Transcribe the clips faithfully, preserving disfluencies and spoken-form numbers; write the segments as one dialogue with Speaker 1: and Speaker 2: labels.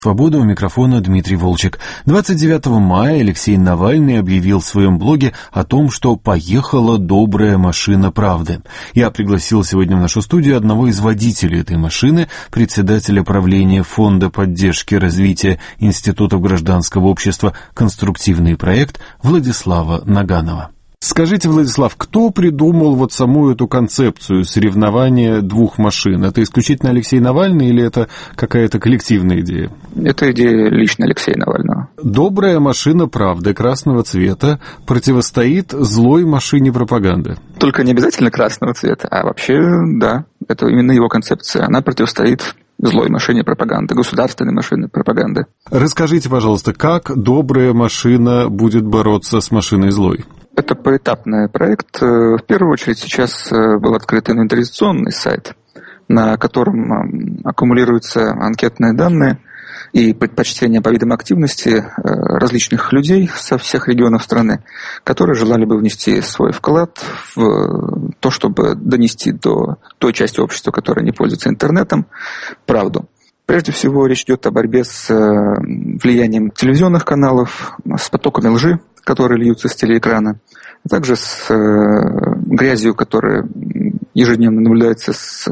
Speaker 1: Свобода, у микрофона Дмитрий Волчек. двадцать девятого мая Алексей Навальный объявил в своем блоге о том, что поехала добрая машина правды. Я пригласил сегодня в нашу студию одного из водителей этой машины, председателя правления Фонда поддержки развития Институтов гражданского общества «Конструктивный проект» Владислава Наганова. Скажите, Владислав, кто придумал вот саму эту концепцию соревнования двух машин? Это исключительно Алексей Навальный или это какая-то коллективная идея?
Speaker 2: Это идея лично Алексея Навального.
Speaker 1: Добрая машина правды красного цвета противостоит злой машине пропаганды.
Speaker 2: Только не обязательно красного цвета, а вообще, да, это именно его концепция. Она противостоит злой машине пропаганды, государственной машине пропаганды.
Speaker 1: Расскажите, пожалуйста, как добрая машина будет бороться с машиной злой?
Speaker 2: Это поэтапный проект. В первую очередь сейчас был открыт инвентаризационный сайт, на котором аккумулируются анкетные данные и предпочтения по видам активности различных людей со всех регионов страны, которые желали бы внести свой вклад в то, чтобы донести до той части общества, которая не пользуется интернетом, правду. Прежде всего, речь идет о борьбе с влиянием телевизионных каналов, с потоками лжи, которые льются с телеэкрана, а также с грязью, которая ежедневно наблюдается с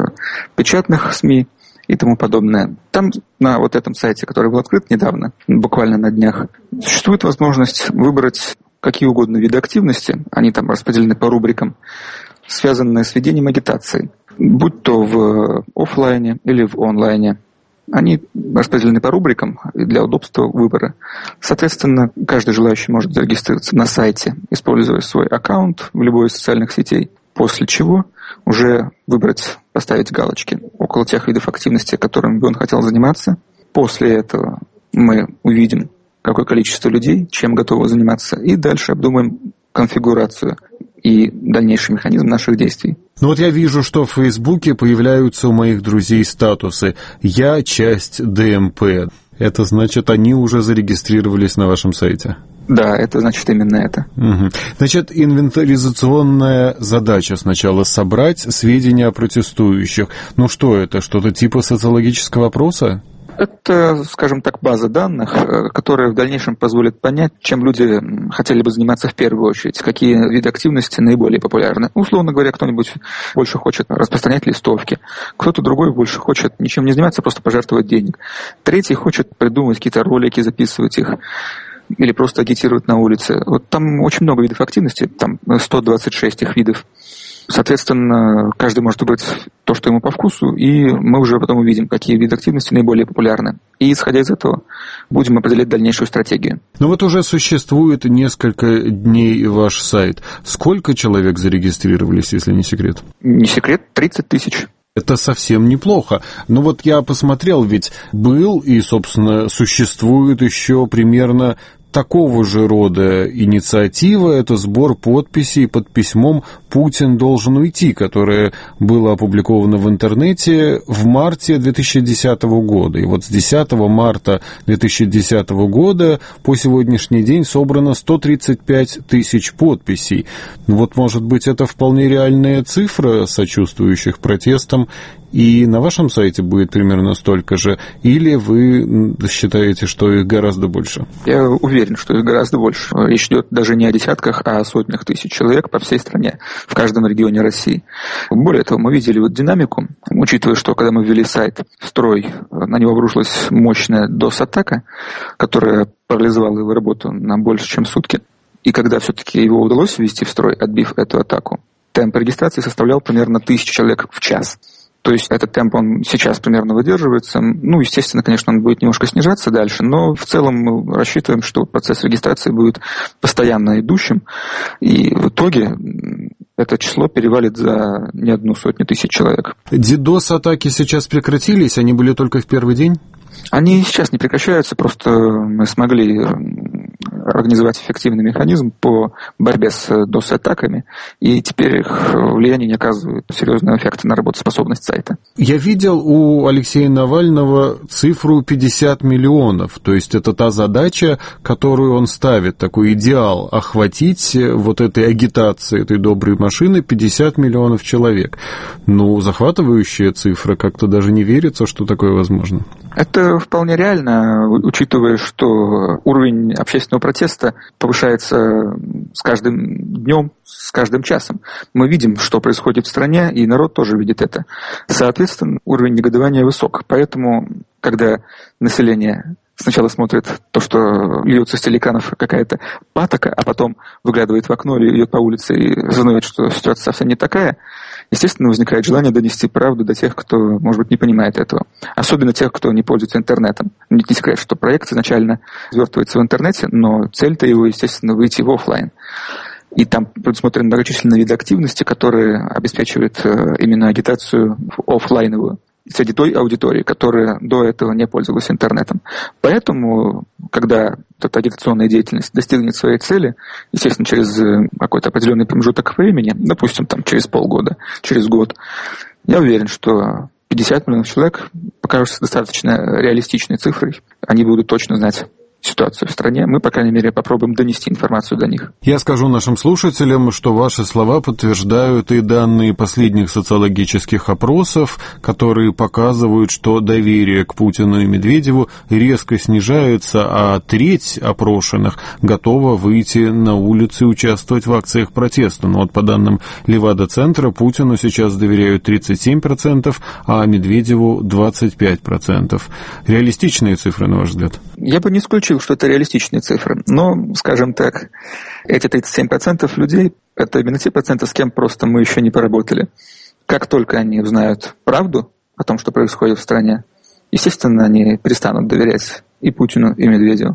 Speaker 2: печатных СМИ и тому подобное. Там, на вот этом сайте, который был открыт недавно, буквально на днях, существует возможность выбрать какие угодно виды активности, они там распределены по рубрикам, связанные с ведением агитации, будь то в офлайне или в онлайне. Они распределены по рубрикам для удобства выбора. Соответственно, каждый желающий может зарегистрироваться на сайте, используя свой аккаунт в любой из социальных сетей, после чего уже выбрать, поставить галочки около тех видов активности, которыми бы он хотел заниматься. После этого мы увидим, какое количество людей, чем готовы заниматься, и дальше обдумаем конфигурацию и дальнейший механизм наших действий.
Speaker 1: Ну вот я вижу, что в Фейсбуке появляются у моих друзей статусы «Я часть ДМП». Это значит, они уже зарегистрировались на вашем сайте?
Speaker 2: Да, это значит именно это.
Speaker 1: Угу. Значит, инвентаризационная задача сначала собрать сведения о протестующих. Ну что это, что-то типа социологического опроса?
Speaker 2: Это, скажем так, база данных, которая в дальнейшем позволит понять, чем люди хотели бы заниматься в первую очередь, какие виды активности наиболее популярны. Условно говоря, кто-нибудь больше хочет распространять листовки, кто-то другой больше хочет ничем не заниматься, просто пожертвовать денег. Третий хочет придумывать какие-то ролики, записывать их или просто агитировать на улице. Вот там очень много видов активности, там сто двадцать шесть их видов. Соответственно, каждый может выбрать то, что ему по вкусу, и мы уже потом увидим, какие виды активности наиболее популярны. И, исходя из этого, будем определять дальнейшую стратегию.
Speaker 1: Ну вот уже существует несколько дней ваш сайт. Сколько человек зарегистрировались, если не секрет?
Speaker 2: Не секрет, тридцать тысяч.
Speaker 1: Это совсем неплохо. Но вот я посмотрел, ведь был и, собственно, существует еще примерно такого же рода инициатива. Это сбор подписей под письмом «Путин должен уйти», которое было опубликовано в интернете в марте две тысячи десятого года. И вот с десятого марта две тысячи десятого года по сегодняшний день собрано сто тридцать пять тысяч подписей. Вот, может быть, это вполне реальная цифра сочувствующих протестам, и на вашем сайте будет примерно столько же, или вы считаете, что их гораздо больше?
Speaker 2: Я уверен, что их гораздо больше. Речь идет даже не о десятках, а о сотнях тысяч человек по всей стране, в каждом регионе России. Более того, мы видели вот динамику, учитывая, что когда мы ввели сайт в строй, на него обрушилась мощная дос-атака, которая парализовала его работу на больше, чем сутки. И когда все-таки его удалось ввести в строй, отбив эту атаку, темп регистрации составлял примерно тысячу человек в час. То есть этот темп, он сейчас примерно выдерживается. Ну, естественно, конечно, он будет немножко снижаться дальше, но в целом мы рассчитываем, что процесс регистрации будет постоянно идущим, и в итоге это число перевалит за не одну сотню тысяч человек.
Speaker 1: дидос-атаки сейчас прекратились? Они были только в первый день?
Speaker 2: Они сейчас не прекращаются, просто мы смогли организовать эффективный механизм по борьбе с дос-атаками, и теперь их влияние не оказывает серьезного эффекта на работоспособность сайта. Я
Speaker 1: видел у Алексея Навального цифру пятьдесят миллионов, то есть это та задача, которую он ставит, такой идеал, охватить вот этой агитацией, этой доброй машины пятьдесят миллионов человек. Ну, захватывающая цифра, как-то даже не верится, что такое возможно.
Speaker 2: Это вполне реально, учитывая, что уровень общественного протеста повышается с каждым днем, с каждым часом. Мы видим, что происходит в стране, и народ тоже видит это. Соответственно, уровень негодования высок. Поэтому, когда население сначала смотрит то, что льется с телеканов какая-то патока, а потом выглядывает в окно или идет по улице и знает, что ситуация совсем не такая, естественно, возникает желание донести правду до тех, кто, может быть, не понимает этого. Особенно тех, кто не пользуется интернетом. Не секрет, что проект изначально развертывается в интернете, но цель-то его, естественно, выйти в офлайн. И там предусмотрены многочисленные виды активности, которые обеспечивают именно агитацию офлайновую среди той аудитории, которая до этого не пользовалась интернетом. Поэтому, когда эта агитационная деятельность достигнет своей цели, естественно, через какой-то определенный промежуток времени, допустим, там, через полгода, через год, я уверен, что пятьдесят миллионов человек покажутся достаточно реалистичной цифрой. Они будут точно знать ситуацию в стране, мы, по крайней мере, попробуем донести информацию до них.
Speaker 1: Я скажу нашим слушателям, что ваши слова подтверждают и данные последних социологических опросов, которые показывают, что доверие к Путину и Медведеву резко снижается, а треть опрошенных готова выйти на улицы и участвовать в акциях протеста. Но вот по данным Левада-центра, Путину сейчас доверяют тридцать семь процентов, а Медведеву двадцать пять процентов. Реалистичные цифры, на ваш взгляд?
Speaker 2: Я бы не исключил, что это реалистичные цифры. Но, скажем так, эти тридцать семь процентов людей – это именно те проценты, с кем просто мы еще не поработали. Как только они узнают правду о том, что происходит в стране, естественно, они перестанут доверять и Путину, и Медведеву.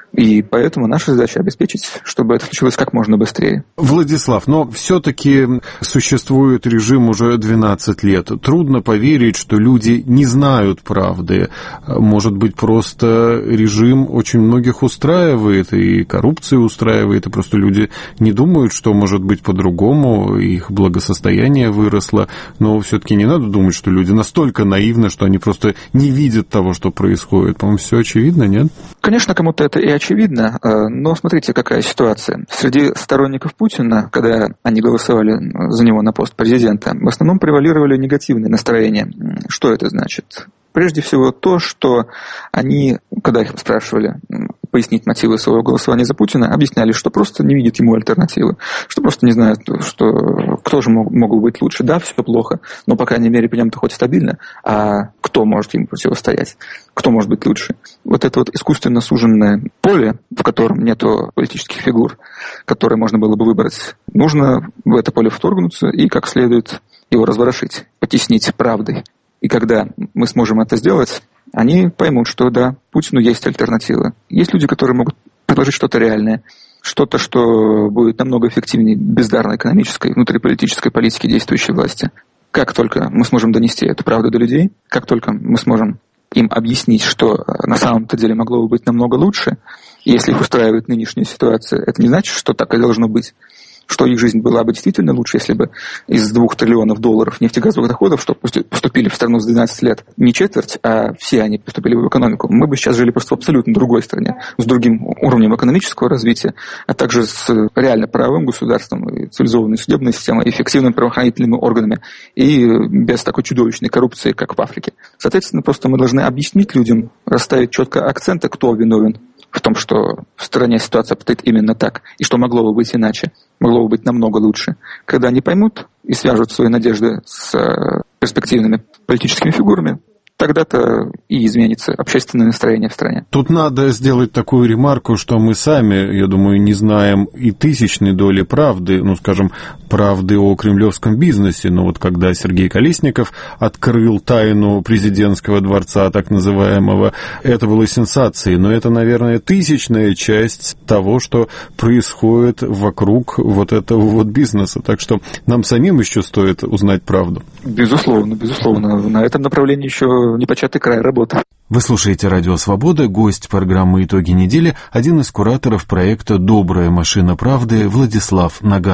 Speaker 2: И поэтому наша задача обеспечить, чтобы это случилось как можно быстрее.
Speaker 1: Владислав, но все-таки существует режим уже двенадцать лет. Трудно поверить, что люди не знают правды. Может быть, просто режим очень многих устраивает, и коррупция устраивает, и просто люди не думают, что может быть по-другому, их благосостояние выросло. Но все-таки не надо думать, что люди настолько наивны, что они просто не видят того, что происходит. По-моему, все очевидно, нет?
Speaker 2: Конечно, кому-то это и очевидно, но смотрите, какая ситуация. Среди сторонников Путина, когда они голосовали за него на пост президента, в основном превалировали негативные настроения. Что это значит? Прежде всего то, что они, когда их спрашивали пояснить мотивы своего голосования за Путина, объясняли, что просто не видят ему альтернативы, что просто не знают, что кто же мог, мог быть лучше. Да, все плохо, но, по крайней мере, при нем-то хоть стабильно, а кто может ему противостоять, кто может быть лучше. Вот это вот искусственно суженное поле, в котором нету политических фигур, которые можно было бы выбрать, нужно в это поле вторгнуться и как следует его разворошить, потеснить правдой. И когда мы сможем это сделать, они поймут, что да, Путину есть альтернатива. Есть люди, которые могут предложить что-то реальное, что-то, что будет намного эффективнее бездарной экономической, внутриполитической политики действующей власти. Как только мы сможем донести эту правду до людей, как только мы сможем им объяснить, что на самом-то деле могло бы быть намного лучше, и если их устраивает нынешняя ситуация, это не значит, что так и должно быть. Что их жизнь была бы действительно лучше, если бы из двух триллионов долларов нефтегазовых доходов, что поступили в страну с двенадцати лет, не четверть, а все они поступили в экономику. Мы бы сейчас жили просто в абсолютно другой стране, с другим уровнем экономического развития, а также с реально правовым государством, и цивилизованной судебной системой, эффективными правоохранительными органами и без такой чудовищной коррупции, как в Африке. Соответственно, просто мы должны объяснить людям, расставить четко акценты, кто виновен в том, что в стране ситуация обстоит именно так, и что могло бы быть иначе, могло бы быть намного лучше. Когда они поймут и свяжут свои надежды с перспективными политическими фигурами, тогда-то и изменится общественное настроение в стране.
Speaker 1: Тут надо сделать такую ремарку, что мы сами, я думаю, не знаем и тысячной доли правды, ну, скажем, правды о кремлевском бизнесе. Но вот когда Сергей Колесников открыл тайну президентского дворца, так называемого, это было сенсацией. Но это, наверное, тысячная часть того, что происходит вокруг вот этого вот бизнеса. Так что нам самим еще стоит узнать правду.
Speaker 2: Безусловно, безусловно. На этом направлении еще непочатый край работы.
Speaker 1: Вы слушаете «Радио Свобода», гость программы «Итоги недели», один из кураторов проекта «Добрая машина правды» Владислав Наганов.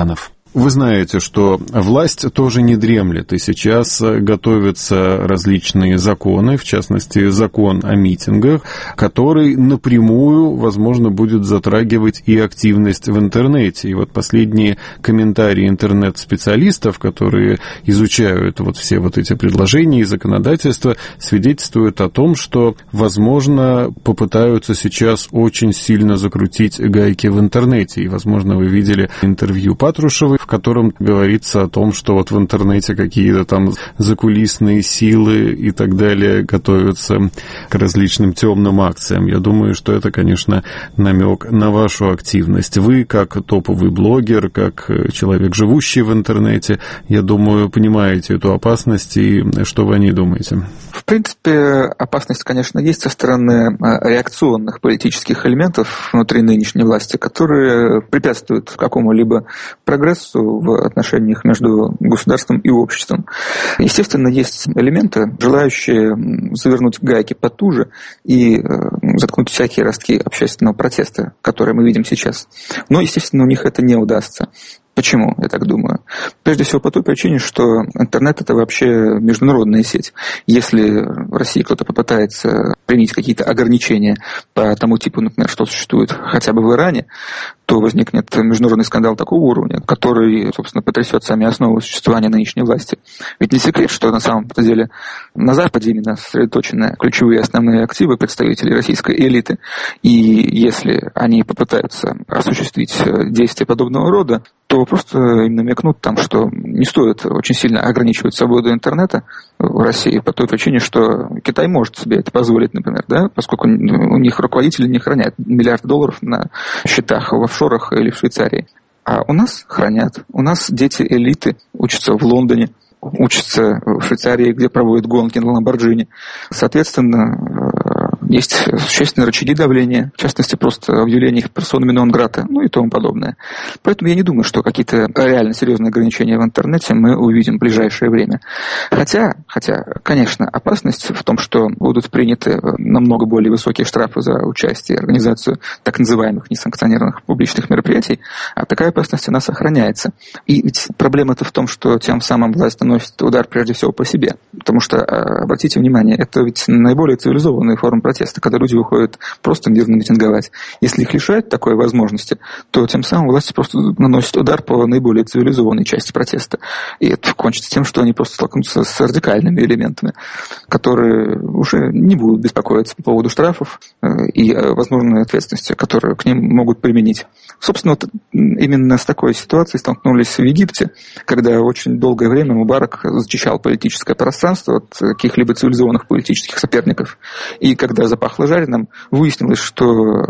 Speaker 1: Вы знаете, что власть тоже не дремлет, и сейчас готовятся различные законы, в частности, закон о митингах, который напрямую, возможно, будет затрагивать и активность в интернете. И вот последние комментарии интернет-специалистов, которые изучают вот все вот эти предложения и законодательства, свидетельствуют о том, что, возможно, попытаются сейчас очень сильно закрутить гайки в интернете. И, возможно, вы видели интервью Патрушевой, в котором говорится о том, что вот в интернете какие-то там закулисные силы и так далее готовятся к различным темным акциям. Я думаю, что это, конечно, намек на вашу активность. Вы, как топовый блогер, как человек, живущий в интернете, я думаю, понимаете эту опасность, и что вы о ней думаете?
Speaker 2: В принципе, опасность, конечно, есть со стороны реакционных политических элементов внутри нынешней власти, которые препятствуют какому-либо прогрессу в отношениях между государством и обществом. Естественно, есть элементы, желающие завернуть гайки потуже и заткнуть всякие ростки общественного протеста, которые мы видим сейчас. Но, естественно, у них это не удастся. Почему, я так думаю? Прежде всего по той причине, что интернет – это вообще международная сеть. Если в России кто-то попытается применить какие-то ограничения по тому типу, например, что существует хотя бы в Иране, то возникнет международный скандал такого уровня, который, собственно, потрясет сами основы существования нынешней власти. Ведь не секрет, что на самом деле на Западе именно сосредоточены ключевые основные активы представителей российской элиты. И если они попытаются осуществить действия подобного рода, то просто им намекнут там, что не стоит очень сильно ограничивать свободу интернета в России по той причине, что Китай может себе это позволить, например, да, поскольку у них руководители не хранят миллиарды долларов на счетах в офшорах или в Швейцарии. А у нас хранят. У нас дети элиты учатся в Лондоне, учатся в Швейцарии, где проводят гонки на Ламборджини. Соответственно, есть существенные рычаги давления, в частности, просто объявление их персонами нон-грата, ну и тому подобное. Поэтому я не думаю, что какие-то реально серьезные ограничения в интернете мы увидим в ближайшее время. Хотя, хотя, конечно, опасность в том, что будут приняты намного более высокие штрафы за участие и организацию так называемых несанкционированных публичных мероприятий, а такая опасность она сохраняется. И ведь проблема-то в том, что тем самым власть наносит удар прежде всего по себе. Потому что, обратите внимание, это ведь наиболее цивилизованные формы протеста, когда люди выходят просто мирно митинговать. Если их лишают такой возможности, то тем самым власти просто наносят удар по наиболее цивилизованной части протеста. И это кончится тем, что они просто столкнутся с радикальными элементами, которые уже не будут беспокоиться по поводу штрафов и возможной ответственности, которую к ним могут применить. Собственно, вот именно с такой ситуацией столкнулись в Египте, когда очень долгое время Мубарак зачищал политическое пространство от каких-либо цивилизованных политических соперников. И когда запахло жареным, выяснилось, что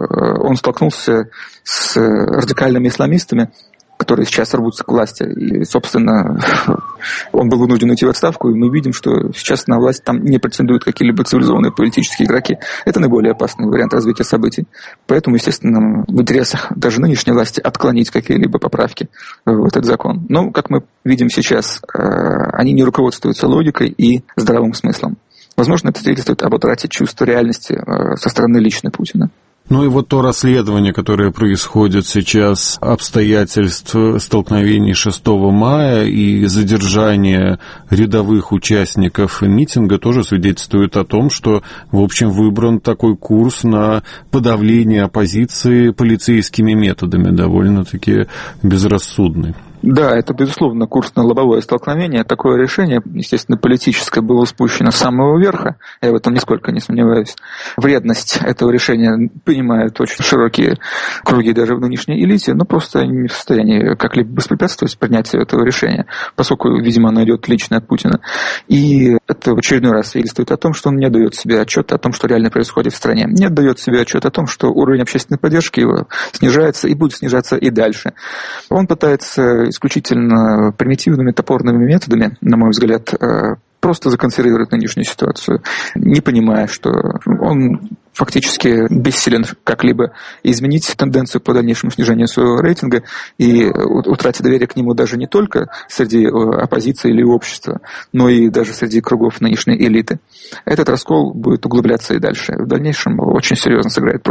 Speaker 2: он столкнулся с радикальными исламистами, которые сейчас рвутся к власти. И, собственно, он был вынужден уйти в отставку, и мы видим, что сейчас на власть там не претендуют какие-либо цивилизованные политические игроки. Это наиболее опасный вариант развития событий. Поэтому, естественно, в интересах даже нынешней власти отклонить какие-либо поправки в этот закон. Но, как мы видим сейчас, они не руководствуются логикой и здравым смыслом. Возможно, это свидетельствует об утрате чувства реальности со стороны лично Путина.
Speaker 1: Ну и вот то расследование, которое происходит сейчас, обстоятельств столкновений шестого мая и задержания рядовых участников митинга тоже свидетельствует о том, что, в общем, выбран такой курс на подавление оппозиции полицейскими методами, довольно-таки безрассудный.
Speaker 2: Да, это, безусловно, курс на лобовое столкновение. Такое решение, естественно, политическое, было спущено с самого верха. Я в этом нисколько не сомневаюсь. Вредность этого решения понимают очень широкие круги даже в нынешней элите, но просто они не в состоянии как-либо воспрепятствовать принятию этого решения, поскольку, видимо, оно идет лично от Путина. И это в очередной раз свидетельствует о том, что он не дает себе отчета о том, что реально происходит в стране. Не отдает себе отчет о том, что уровень общественной поддержки его снижается и будет снижаться и дальше. Он пытается исключительно примитивными топорными методами, на мой взгляд, просто законсервировать нынешнюю ситуацию, не понимая, что он фактически бессилен как-либо изменить тенденцию по дальнейшему снижению своего рейтинга и утратить доверие к нему даже не только среди оппозиции или общества, но и даже среди кругов нынешней элиты. Этот раскол будет углубляться и дальше. В дальнейшем очень серьезно сыграет против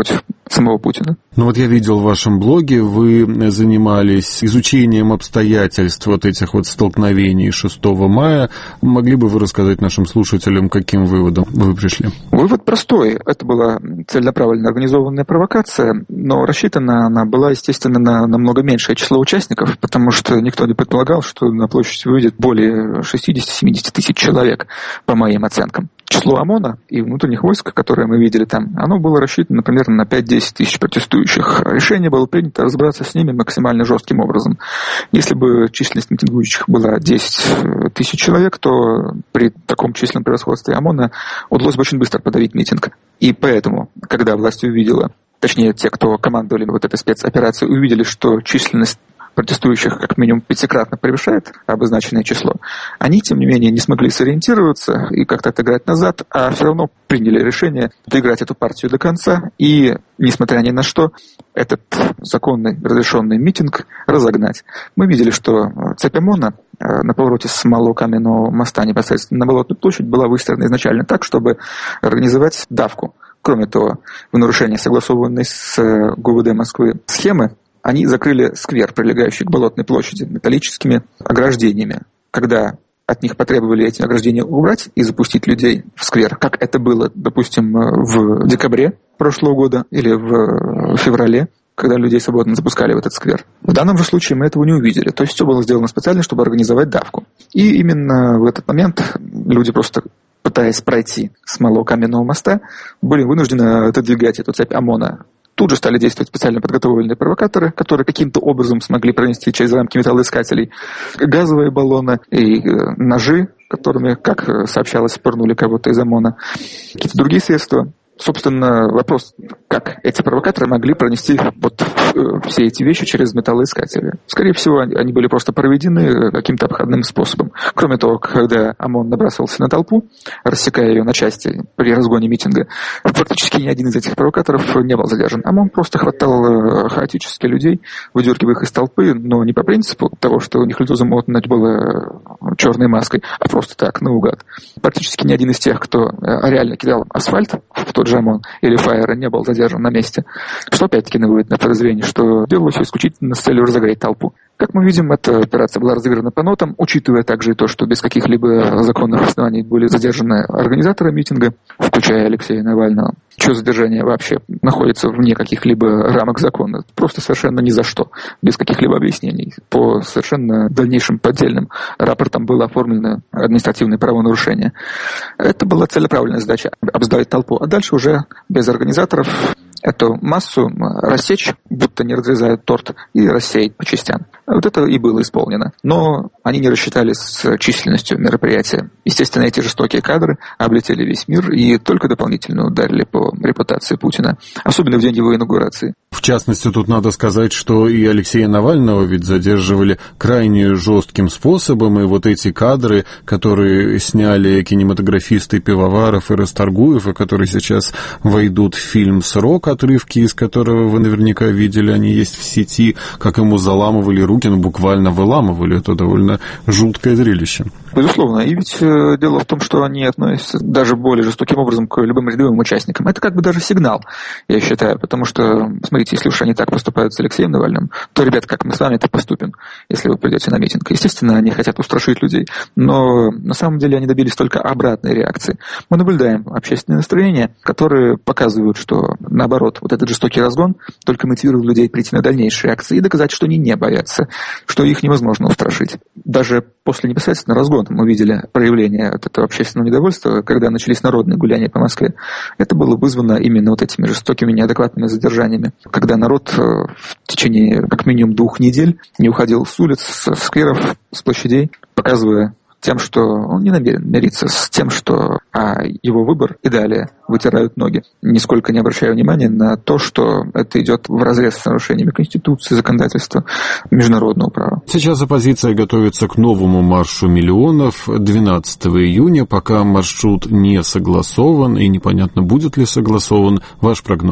Speaker 2: самого Путина.
Speaker 1: Ну вот я видел в вашем блоге, вы занимались изучением обстоятельств вот этих вот столкновений шестого мая. Могли бы вы рассказать нашим слушателям, каким выводом вы пришли?
Speaker 2: Вывод простой. Это была целенаправленно организованная провокация, но рассчитана она была, естественно, на намного меньшее число участников, потому что никто не предполагал, что на площадь выйдет более шестьдесят-семьдесят тысяч человек, по моим оценкам. Число ОМОНа и внутренних войск, которые мы видели там, оно было рассчитано примерно на пять-десять тысяч протестующих. Решение было принято разбираться с ними максимально жестким образом. Если бы численность митингующих была десять тысяч человек, то при таком численном превосходстве ОМОНа удалось бы очень быстро подавить митинг. И поэтому, когда власть увидела, точнее, те, кто командовали вот этой спецоперацией, увидели, что численность протестующих как минимум пятикратно превышает обозначенное число, они, тем не менее, не смогли сориентироваться и как-то отыграть назад, а все равно приняли решение доиграть эту партию до конца и, несмотря ни на что, этот законный разрешенный митинг разогнать. Мы видели, что цепь ОМОНа на повороте с Малого Каменного моста непосредственно на Болотную площадь была выстроена изначально так, чтобы организовать давку. Кроме того, в нарушение согласованной с ГУВД Москвы схемы, они закрыли сквер, прилегающий к Болотной площади, металлическими ограждениями. Когда от них потребовали эти ограждения убрать и запустить людей в сквер, как это было, допустим, в декабре прошлого года или в феврале, когда людей свободно запускали в этот сквер. В данном же случае мы этого не увидели. То есть все было сделано специально, чтобы организовать давку. И именно в этот момент люди, просто пытаясь пройти с Малого Каменного моста, были вынуждены отодвигать эту цепь ОМОНа. Тут же стали действовать специально подготовленные провокаторы, которые каким-то образом смогли пронести через рамки металлоискателей газовые баллоны и ножи, которыми, как сообщалось, пырнули кого-то из ОМОНа, какие-то другие средства. Собственно, вопрос, как эти провокаторы могли пронести вот все эти вещи через металлоискатели. Скорее всего, они были просто проведены каким-то обходным способом. Кроме того, когда ОМОН набрасывался на толпу, рассекая ее на части при разгоне митинга, практически ни один из этих провокаторов не был задержан. ОМОН просто хватал хаотически людей, выдергивая их из толпы, но не по принципу того, что у них лицо замотано было черной маской, а просто так, наугад. Практически ни один из тех, кто реально кидал асфальт в тот же ОМОН или ФАЭР, не был задержан на месте. Что опять-таки наводит на подозрение, что делалось все исключительно с целью разогреть толпу. Как мы видим, эта операция была разыграна по нотам, учитывая также и то, что без каких-либо законных оснований были задержаны организаторы митинга, включая Алексея Навального, чье задержание вообще находится вне каких-либо рамок закона, просто совершенно ни за что, без каких-либо объяснений. По совершенно дальнейшим поддельным рапортам было оформлено административное правонарушение. Это была целенаправленная задача — обздать толпу, а дальше уже без организаторов эту массу рассечь, будто не разрезают торт, и рассеять по частям. Вот это и было исполнено. Но они не рассчитали с численностью мероприятия. Естественно, эти жестокие кадры облетели весь мир и только дополнительно ударили по репутации Путина, особенно в день его инаугурации.
Speaker 1: В частности, тут надо сказать, что и Алексея Навального ведь задерживали крайне жестким способом, и вот эти кадры, которые сняли кинематографисты Пивоваров и Расторгуев, и которые сейчас войдут в фильм «Срок», отрывки из которого вы наверняка видели, они есть в сети, как ему заламывали руки, ну буквально выламывали, это довольно жуткое зрелище.
Speaker 2: Безусловно, и ведь э, дело в том, что они относятся даже более жестоким образом к любым рядовым участникам. Это как бы даже сигнал, я считаю, потому что, смотрите, если уж они так поступают с Алексеем Навальным, то, ребят, как мы с вами это поступим, если вы придете на митинг. Естественно, они хотят устрашить людей, но на самом деле они добились только обратной реакции. Мы наблюдаем общественные настроения, которые показывают, что, наоборот, вот этот жестокий разгон только мотивирует людей прийти на дальнейшие акции и доказать, что они не боятся, что их невозможно устрашить. Даже после непосредственно разгона мы видели проявление от этого общественного недовольства, когда начались народные гуляния по Москве. Это было вызвано именно вот этими жестокими, неадекватными задержаниями, когда народ в течение как минимум двух недель не уходил с улиц, с скверов, с площадей, показывая тем, что он не намерен мириться с тем, что а, его выбор, и далее вытирают ноги, нисколько не обращая внимания на то, что это идет вразрез с нарушениями Конституции, законодательства, международного права.
Speaker 1: Сейчас оппозиция готовится к новому маршу миллионов двенадцатого июня, пока маршрут не согласован и непонятно, будет ли согласован. Ваш прогноз?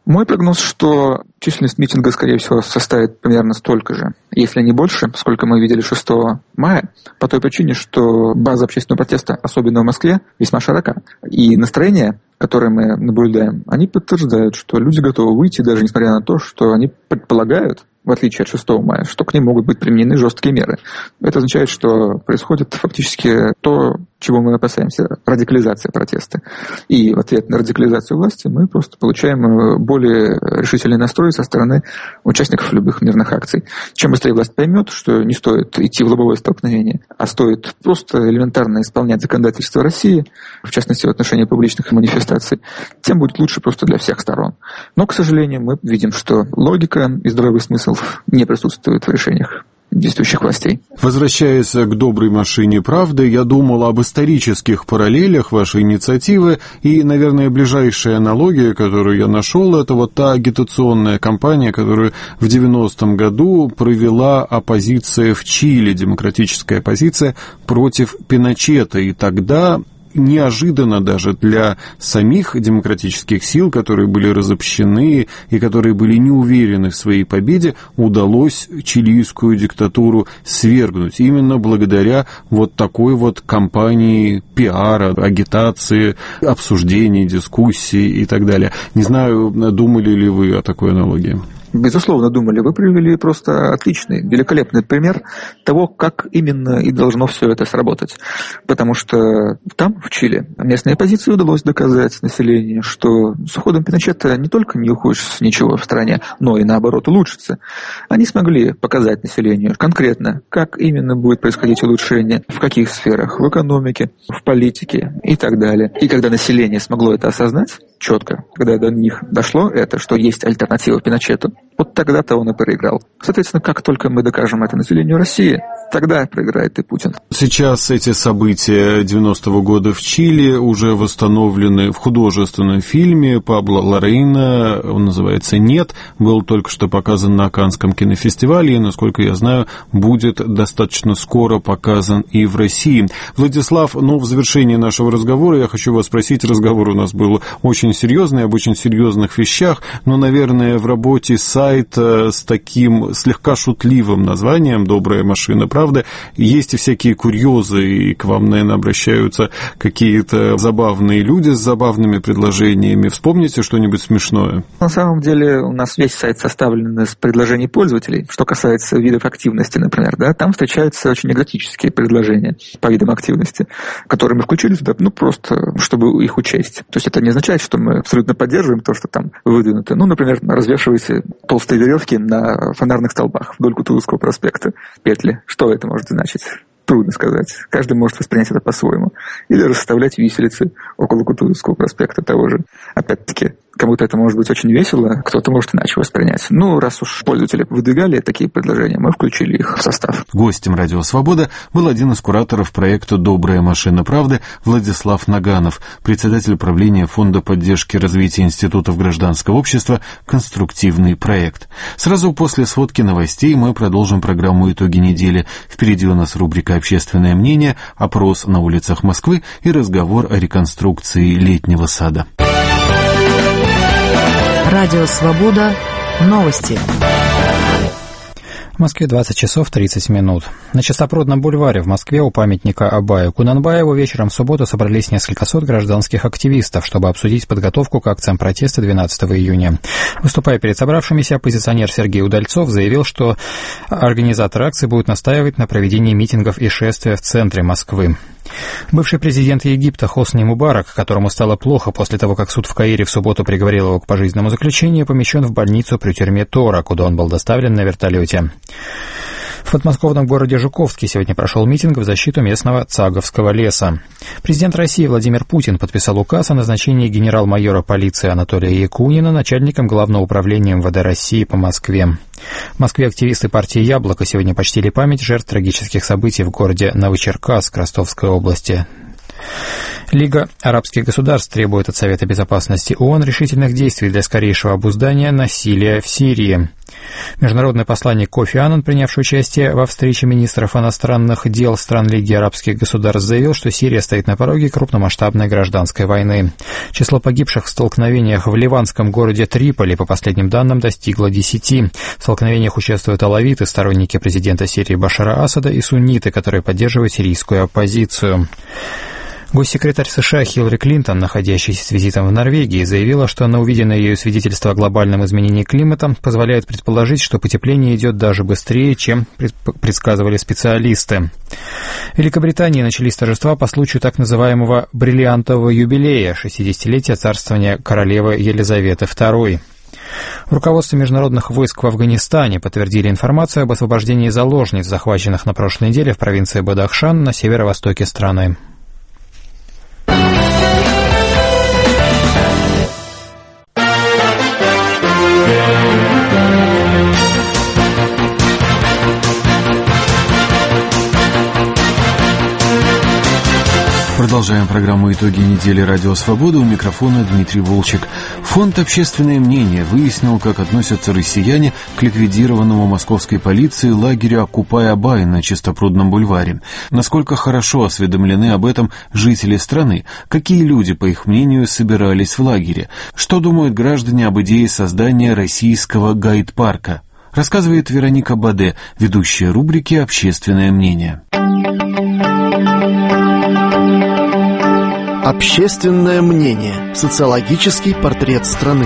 Speaker 2: Мой прогноз, что численность митинга, скорее всего, составит примерно столько же, если не больше, сколько мы видели шестого мая, по той причине, что база общественного протеста, особенно в Москве, весьма широка. И настроения, которые мы наблюдаем, они подтверждают, что люди готовы выйти, даже несмотря на то, что они предполагают, в отличие от шестого мая, что к ним могут быть применены жесткие меры. Это означает, что происходит фактически то, чего мы опасаемся – радикализация протеста. И в ответ на радикализацию власти мы просто получаем более решительный настрой со стороны участников любых мирных акций. Чем быстрее власть поймет, что не стоит идти в лобовое столкновение, а стоит просто элементарно исполнять законодательство России, в частности в отношении публичных манифестаций, тем будет лучше просто для всех сторон. Но, к сожалению, мы видим, что логика и здравый смысл не присутствуют в решениях действующих властей.
Speaker 1: Возвращаясь к доброй машине правды, я думал об исторических параллелях вашей инициативы, и, наверное, ближайшая аналогия, которую я нашел, это вот та агитационная кампания, которую в девяностом году провела оппозиция в Чили, демократическая оппозиция против Пиночета, и тогда неожиданно даже для самих демократических сил, которые были разобщены и которые были не уверены в своей победе, удалось чилийскую диктатуру свергнуть. Именно благодаря вот такой вот кампании пиара, агитации, обсуждений, дискуссий и так далее. Не знаю, думали ли вы о такой аналогии?
Speaker 2: Безусловно, думали. Вы привели просто отличный, великолепный пример того, как именно и должно все это сработать. Потому что там, в Чили, местной оппозиции удалось доказать населению, что с уходом Пиночета не только не ухудшится ничего в стране, но и наоборот улучшится. Они смогли показать населению конкретно, как именно будет происходить улучшение, в каких сферах, в экономике, в политике и так далее. И когда население смогло это осознать четко, когда до них дошло это, что есть альтернатива Пиночету, вот тогда-то он и проиграл. Соответственно, как только мы докажем это населению России, тогда проиграет и Путин.
Speaker 1: Сейчас эти события девяностого года в Чили уже восстановлены в художественном фильме Пабло Ларейна, он называется «Нет», был только что показан на Каннском кинофестивале, и, насколько я знаю, будет достаточно скоро показан и в России. Владислав, ну, в завершении нашего разговора я хочу вас спросить, разговор у нас был очень серьезный, об очень серьезных вещах, но, наверное, в работе сайта с таким слегка шутливым названием «Добрая машина правды» есть и всякие курьезы, и к вам, наверное, обращаются какие-то забавные люди с забавными предложениями. Вспомните что-нибудь смешное?
Speaker 2: На самом деле у нас весь сайт составлен из предложений пользователей. Что касается видов активности, например, да, там встречаются очень экзотические предложения по видам активности, которые мы включили туда, ну, просто чтобы их учесть. То есть это не означает, что мы абсолютно поддерживаем то, что там выдвинуто. Ну, например, развешивайте толстые веревки на фонарных столбах вдоль Кутузовского проспекта, петли. Что это может значить? Трудно сказать. Каждый может воспринять это по-своему. Или расставлять виселицы около Кутузовского проспекта того же. Опять-таки, кому-то это может быть очень весело, кто-то может иначе воспринять. Ну, раз уж пользователи выдвигали такие предложения, мы включили их в состав.
Speaker 1: Гостем «Радио Свобода» был один из кураторов проекта «Добрая машина правды» Владислав Наганов, председатель правления Фонда поддержки развития институтов гражданского общества «Конструктивный проект». Сразу после сводки новостей мы продолжим программу «Итоги недели». Впереди у нас рубрика «Общественное мнение», опрос на улицах Москвы и разговор о реконструкции летнего сада.
Speaker 3: Радио «Свобода». Новости.
Speaker 4: В Москве двадцать часов тридцать минут. На Чистопрудном бульваре в Москве у памятника Абаю Кунанбаеву вечером в субботу собрались несколько сот гражданских активистов, чтобы обсудить подготовку к акциям протеста двенадцатого июня. Выступая перед собравшимися, оппозиционер Сергей Удальцов заявил, что организаторы акции будут настаивать на проведении митингов и шествия в центре Москвы. Бывший президент Египта Хосни Мубарак, которому стало плохо после того, как суд в Каире в субботу приговорил его к пожизненному заключению, помещен в больницу при тюрьме Тора, куда он был доставлен на вертолете. В подмосковном городе Жуковске сегодня прошел митинг в защиту местного Цаговского леса. Президент России Владимир Путин подписал указ о назначении генерал-майора полиции Анатолия Якунина начальником Главного управления эм вэ дэ России по Москве. В Москве активисты партии «Яблоко» сегодня почтили память жертв трагических событий в городе Новочеркасск Ростовской области. Лига арабских государств требует от Совета безопасности ООН решительных действий для скорейшего обуздания насилия в Сирии. Международный посланник Кофи Аннан, принявший участие во встрече министров иностранных дел стран Лиги арабских государств, заявил, что Сирия стоит на пороге крупномасштабной гражданской войны. Число погибших в столкновениях в ливанском городе Триполи, по последним данным, достигло десяти. В столкновениях участвуют алавиты, сторонники президента Сирии Башара Асада, и сунниты, которые поддерживают сирийскую оппозицию. Госсекретарь США Хиллари Клинтон, находящаяся с визитом в Норвегии, заявила, что на увиденное ею свидетельство о глобальном изменении климата позволяет предположить, что потепление идет даже быстрее, чем предсказывали специалисты. В Великобритании начались торжества по случаю так называемого «бриллиантового юбилея» шестидесятилетия царствования королевы Елизаветы второй. В руководстве международных войск в Афганистане подтвердили информацию об освобождении заложниц, захваченных на прошлой неделе в провинции Бадахшан на северо-востоке страны.
Speaker 1: Продолжаем программу «Итоги недели. Радио Свобода». У микрофона Дмитрий Волчек. Фонд «Общественное мнение» выяснил, как относятся россияне к ликвидированному московской полицией лагерю Окупай-Абай на Чистопрудном бульваре. Насколько хорошо осведомлены об этом жители страны? Какие люди, по их мнению, собирались в лагере? Что думают граждане об идее создания российского гайд-парка? Рассказывает Вероника Баде, ведущая рубрики «Общественное мнение».
Speaker 5: Общественное мнение. Социологический портрет страны.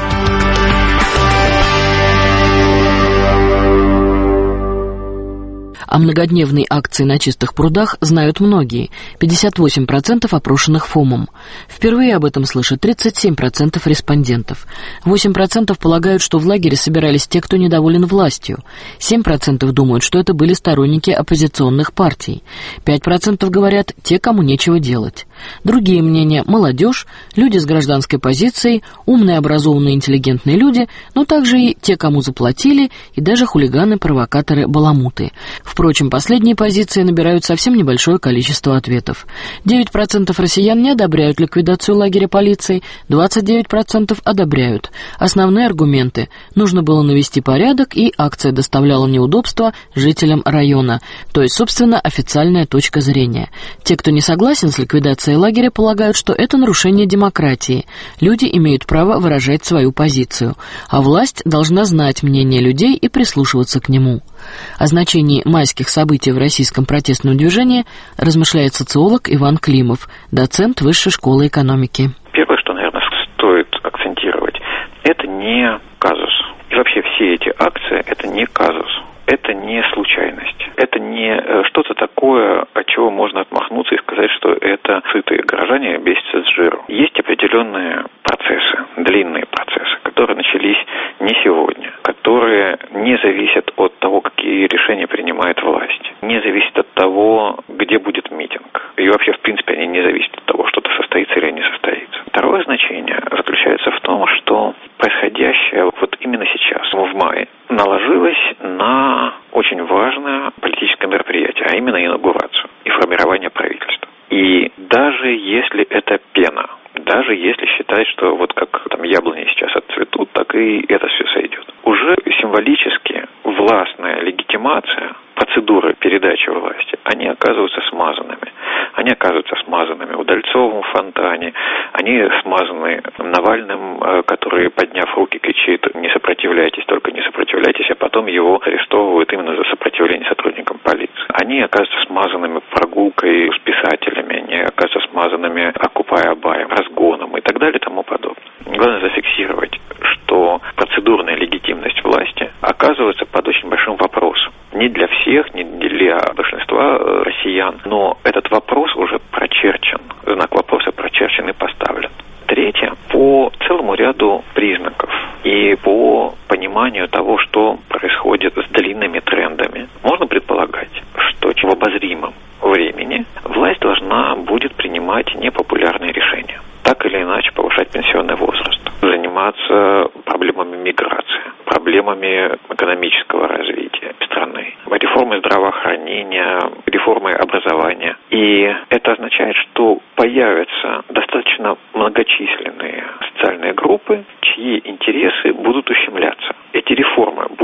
Speaker 6: О многодневной акции на Чистых прудах знают многие, пятьдесят восемь процентов опрошенных ФОМом. Впервые об этом слышат тридцать семь процентов респондентов. восемь процентов полагают, что в лагере собирались те, кто недоволен властью. семь процентов думают, что это были сторонники оппозиционных партий. пять процентов говорят те, кому нечего делать. Другие мнения – молодежь, люди с гражданской позицией, умные, образованные, интеллигентные люди, но также и те, кому заплатили, и даже хулиганы, провокаторы, баламуты. Впрочем, последние позиции набирают совсем небольшое количество ответов. девять процентов россиян не одобряют ликвидацию лагеря полиции, двадцать девять процентов одобряют. Основные аргументы – нужно было навести порядок, и акция доставляла неудобства жителям района, то есть, собственно, официальная точка зрения. Те, кто не согласен с ликвидацией лагеря, полагают, что это нарушение демократии. Люди имеют право выражать свою позицию, а власть должна знать мнение людей и прислушиваться к нему. О значении майских событий в российском протестном движении размышляет социолог Иван Климов, доцент Высшей школы экономики.
Speaker 7: Первое, что, наверное, стоит акцентировать, это не казус. И вообще все эти акции – это не казус. Это не случайность. Это не что-то такое, от чего можно отмахнуться и сказать, что это сытые горожане бесятся с жиру. Есть определенные процессы, длинные процессы, которые начались не сегодня, которые не зависят от того, какие решения принимает власть, не зависят от того, где будет митинг. И вообще, в принципе, они не зависят от того, что-то состоится или не состоится. Второе значение заключается в том, что происходящее вот именно сейчас, в мае, наложилось на очень важное политическое мероприятие, а именно инаугурацию и формирование правительства. И даже если это пена, даже если считать, что вот как там яблони сейчас отцветут, так и это все сойдет. Уже символически властная легитимация, процедуры передачи власти, они оказываются смазанными. Они оказываются смазанными Удальцовым в фонтане, они смазаны Навальным, который, подняв руки, кричит: «Не сопротивляйтесь, только не сопротивляйтесь», а потом его арестовывают именно за сопротивление сотрудникам полиции. Они оказываются смазанными прогулкой с писателями, они оказываются смазанными Окупай-Абаем, разгоном и так далее и тому подобное. Главное зафиксировать, что процедурная легитимность власти оказывается под очень большим вопросом. Не для всех, не для большинства россиян, но этот вопрос уже прочерчен, знак вопроса прочерчен и поставлен. Третье, по целому ряду признаков и по пониманию того, что происходит с длинными трендами, можно предполагать, что в обозримом времени власть должна будет принимать непопулярные решения. Так или иначе повышать пенсионный возраст, заниматься проблемами миграции, проблемами экономического развития страны, реформой здравоохранения, реформой образования. И это означает, что появятся достаточно многочисленные социальные группы, чьи интересы будут ущемляться. Эти реформы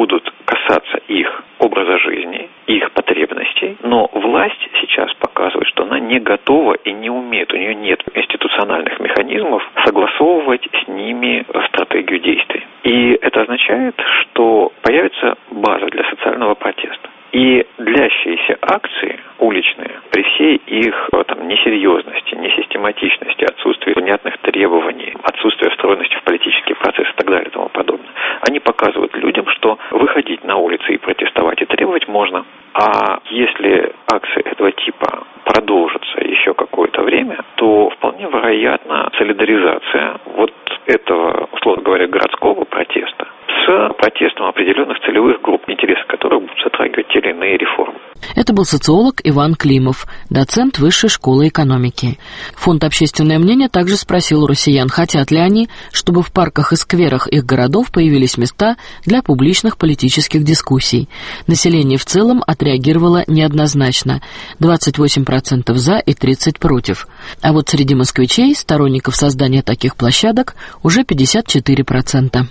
Speaker 7: действий. И это означает, что появится база для социального протеста. И длящиеся акции уличные, при всей их там, несерьезности, несистематичности, отсутствии понятных требований, отсутствии встроенности в политический процесс и так далее и тому подобное, они показывают людям, что выходить на улицы и протестовать и требовать можно. А если акции этого типа продолжатся еще какое-то время, то вполне вероятна солидаризация вот этого, условно говоря, городского протеста с протестом определенных целевых групп, интересы которых будут затрагивать те или иные реформы.
Speaker 6: Это был социолог Иван Климов, доцент Высшей школы экономики. Фонд «Общественное мнение» также спросил у россиян, хотят ли они, чтобы в парках и скверах их городов появились места для публичных политических дискуссий. Население в целом отреагировало неоднозначно – двадцать восемь процентов за и тридцать процентов против. А вот среди москвичей, сторонников создания таких площадок, уже пятьдесят четыре процента.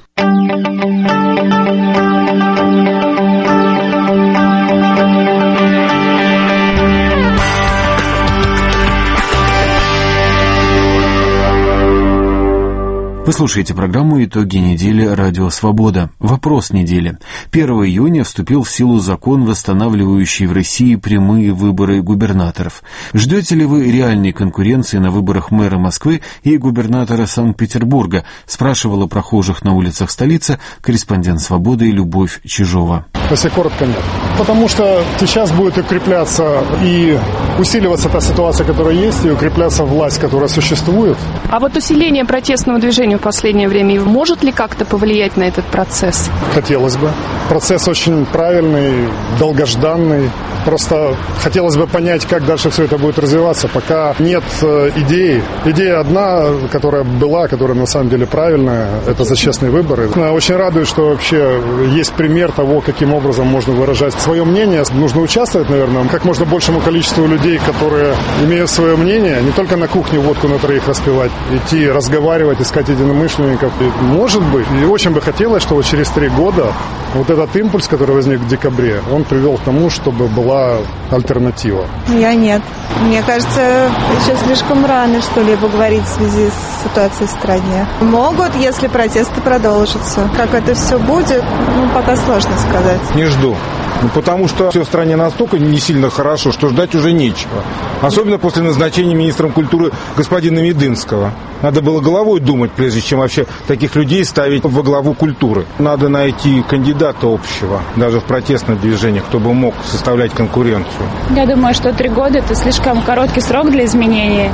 Speaker 1: Вы слушаете программу «Итоги недели. Радио Свобода». Вопрос недели. первого июня вступил в силу закон, восстанавливающий в России прямые выборы губернаторов. Ждете ли вы реальной конкуренции на выборах мэра Москвы и губернатора Санкт-Петербурга? Спрашивала прохожих на улицах столицы корреспондент «Свободы» Любовь Чижова.
Speaker 8: Если коротко, нет. Потому что сейчас будет укрепляться и усиливаться та ситуация, которая есть, и укрепляться власть, которая существует.
Speaker 9: А вот усиление протестного движения в последнее время может ли как-то повлиять на этот процесс?
Speaker 8: Хотелось бы. Процесс очень правильный, долгожданный. Просто хотелось бы понять, как дальше все это будет развиваться. Пока нет идеи. Идея одна, которая была, которая на самом деле правильная, это за честные выборы. Очень радует, что вообще есть пример того, каким образом можно выражать свое мнение. Нужно участвовать, наверное, как можно большему количеству людей, которые имеют свое мнение, не только на кухне водку на троих распивать, идти разговаривать, искать единомышленников. И, может быть, и очень бы хотелось, чтобы через три года вот этот импульс, который возник в декабре, он привел к тому, чтобы была альтернатива.
Speaker 10: Я нет. Мне кажется, еще слишком рано что-либо говорить в связи с ситуацией в стране. Могут, если протесты продолжатся. Как это все будет, ну, пока сложно сказать.
Speaker 11: Не жду. Ну, потому что все в стране настолько не сильно хорошо, что ждать уже нечего. Особенно после назначения министром культуры господина Медынского. Надо было головой думать, прежде чем вообще таких людей ставить во главу культуры. Надо найти кандидата общего, даже в протестном движении, кто бы мог составлять конкуренцию.
Speaker 12: Я думаю, что три года – это слишком короткий срок для изменений.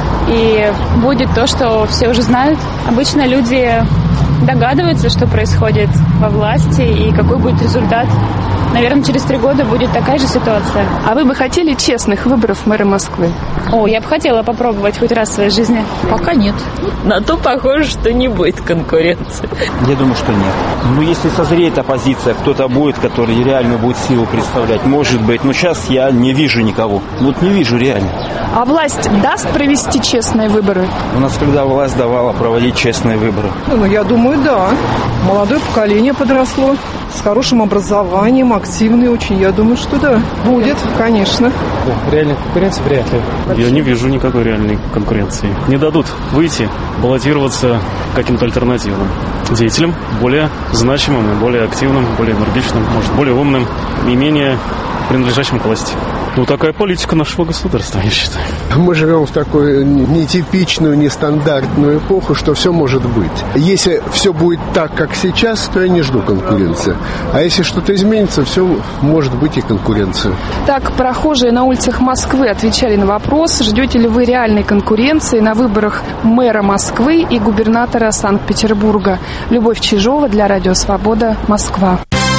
Speaker 12: И будет то, что все уже знают. Обычно люди догадываются, что происходит во власти и какой будет результат. Наверное, через три года будет такая же ситуация.
Speaker 9: А вы бы хотели честных выборов мэра Москвы?
Speaker 12: О, я бы хотела попробовать хоть раз в своей жизни.
Speaker 13: Пока нет. На то похоже, что не будет конкуренции.
Speaker 14: Я думаю, что нет. Ну, если созреет оппозиция, кто-то будет, который реально будет силу представлять, может быть. Но сейчас я не вижу никого. Вот не вижу реально.
Speaker 9: А власть даст провести честные выборы?
Speaker 14: У нас когда власть давала проводить честные выборы?
Speaker 15: Ну, я думаю, да. Молодое поколение подросло, с хорошим образованием, активный очень. Я думаю, что да. Будет, конечно.
Speaker 16: Да, реальной конкуренции вряд ли.
Speaker 17: Я не вижу никакой реальной конкуренции. Не дадут выйти, баллотироваться каким-то альтернативным деятелям, более значимым и более активным, более энергичным, может, более умным и менее принадлежащим к власти. Ну, такая политика нашего государства, я считаю.
Speaker 18: Мы живем в такую нетипичную, нестандартную эпоху, что все может быть. Если все будет так, как сейчас, то я не жду конкуренции. А если что-то изменится, все может быть и конкуренция.
Speaker 9: Так, прохожие на улицах Москвы отвечали на вопрос, ждете ли вы реальной конкуренции на выборах мэра Москвы и губернатора Санкт-Петербурга. Любовь Чижова для Радио Свобода, Москва.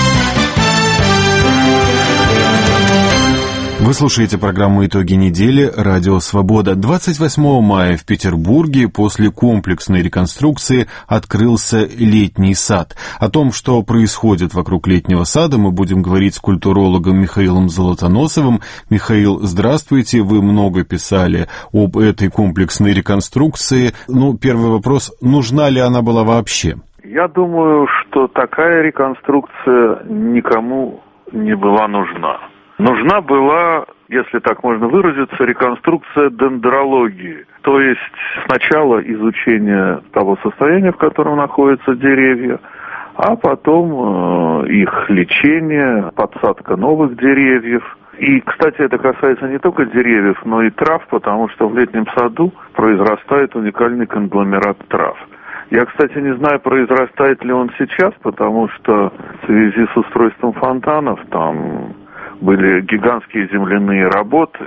Speaker 1: Вы слушаете программу «Итоги недели. Радио Свобода». двадцать восьмого мая в Петербурге после комплексной реконструкции открылся летний сад. О том, что происходит вокруг летнего сада, мы будем говорить с культурологом Михаилом Золотоносовым. Михаил, здравствуйте. Вы много писали об этой комплексной реконструкции. Ну, первый вопрос. Нужна ли она была вообще?
Speaker 19: Я думаю, что такая реконструкция никому не была нужна. Нужна была если так можно выразиться, реконструкция дендрологии. То есть сначала изучение того состояния, в котором находятся деревья, а потом э, их лечение, подсадка новых деревьев. И, кстати, это касается не только деревьев, но и трав, потому что в летнем саду произрастает уникальный конгломерат трав. Я, кстати, не знаю, произрастает ли он сейчас, потому что в связи с устройством фонтанов там были гигантские земляные работы,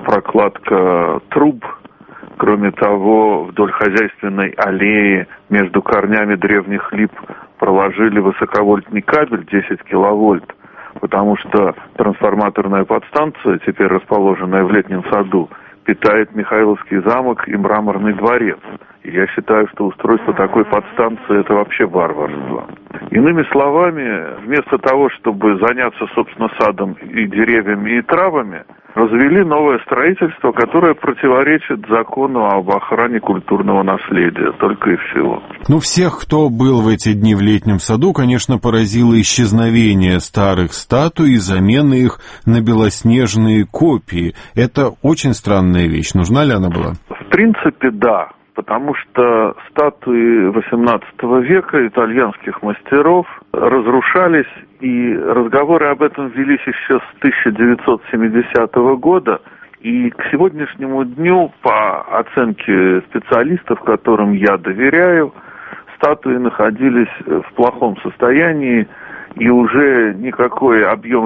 Speaker 19: прокладка труб. Кроме того, вдоль хозяйственной аллеи между корнями древних лип проложили высоковольтный кабель десять киловольт, потому что трансформаторная подстанция, теперь расположенная в летнем саду, питает Михайловский замок и Мраморный дворец. И я считаю, что устройство такой подстанции – это вообще варварство. Иными словами, вместо того, чтобы заняться, собственно, садом и деревьями, и травами, развели новое строительство, которое противоречит закону об охране культурного наследия, только и всего.
Speaker 1: Ну, всех, кто был в эти дни в летнем саду, конечно, поразило исчезновение старых статуй и замена их на белоснежные копии. Это очень странная вещь. Нужна ли она была?
Speaker 19: В принципе, да. Потому что статуи восемнадцатого века итальянских мастеров разрушались, и разговоры об этом велись еще с тысяча девятьсот семидесятого года. И к сегодняшнему дню, по оценке специалистов, которым я доверяю, статуи находились в плохом состоянии, и уже никакой объем